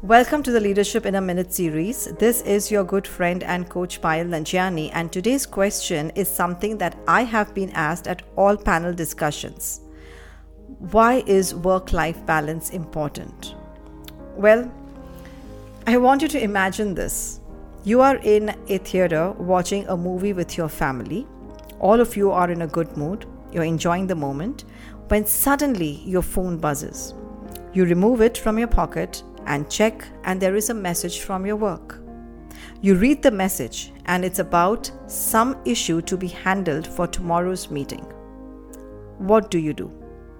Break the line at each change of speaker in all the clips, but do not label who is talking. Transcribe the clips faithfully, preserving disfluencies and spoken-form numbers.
Welcome to the Leadership in a Minute series. This is your good friend and coach Payal Nanjiani, and today's question is something that I have been asked at all panel discussions. Why is work-life balance important? Well, I want you to imagine this. You are in a theater watching a movie with your family. All of you are in a good mood. You're enjoying the moment when suddenly your phone buzzes. You remove it from your pocket and check, and there is a message from your work. You read the message, and it's about some issue to be handled for tomorrow's meeting. What do you do?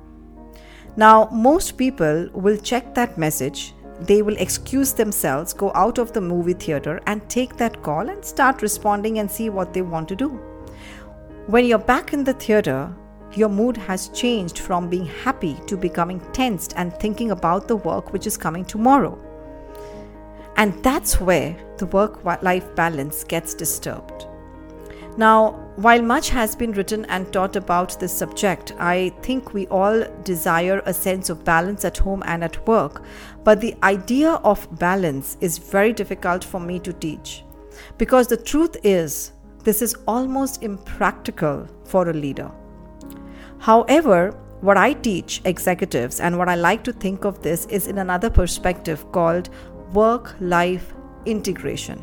Now, most people will check that message. They will excuse themselves, go out of the movie theater and take that call and start responding and see what they want to do. When you're back in the theater, your mood has changed from being happy to becoming tensed and thinking about the work which is coming tomorrow. And that's where the work-life balance gets disturbed. Now, while much has been written and taught about this subject, I think we all desire a sense of balance at home and at work. But the idea of balance is very difficult for me to teach, because the truth is, this is almost impractical for a leader. However, what I teach executives and what I like to think of this is in another perspective called work-life integration.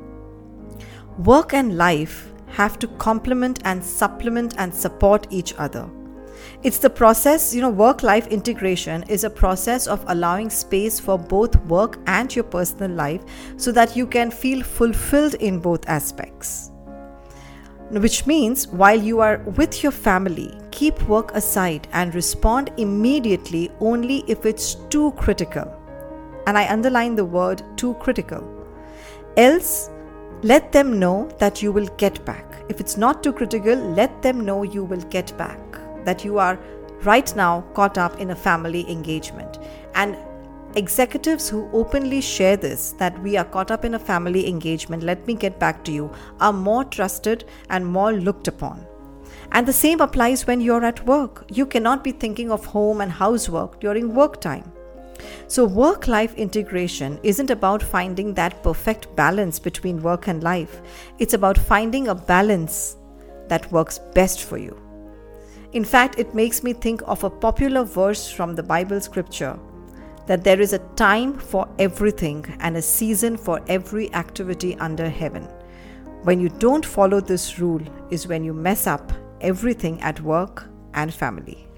Work and life have to complement and supplement and support each other. It's the process, you know, work-life integration is a process of allowing space for both work and your personal life so that you can feel fulfilled in both aspects. Which means while you are with your family, keep work aside and respond immediately only if it's too critical. And I underline the word too critical. Else, let them know that you will get back. If it's not too critical, let them know you will get back. That you are right now caught up in a family engagement. And executives who openly share this, that we are caught up in a family engagement, let me get back to you, are more trusted and more looked upon. And the same applies when you're at work. You cannot be thinking of home and housework during work time. So work-life integration isn't about finding that perfect balance between work and life. It's about finding a balance that works best for you. In fact, it makes me think of a popular verse from the Bible scripture, that there is a time for everything and a season for every activity under heaven. When you don't follow this rule is when you mess up everything at work and family.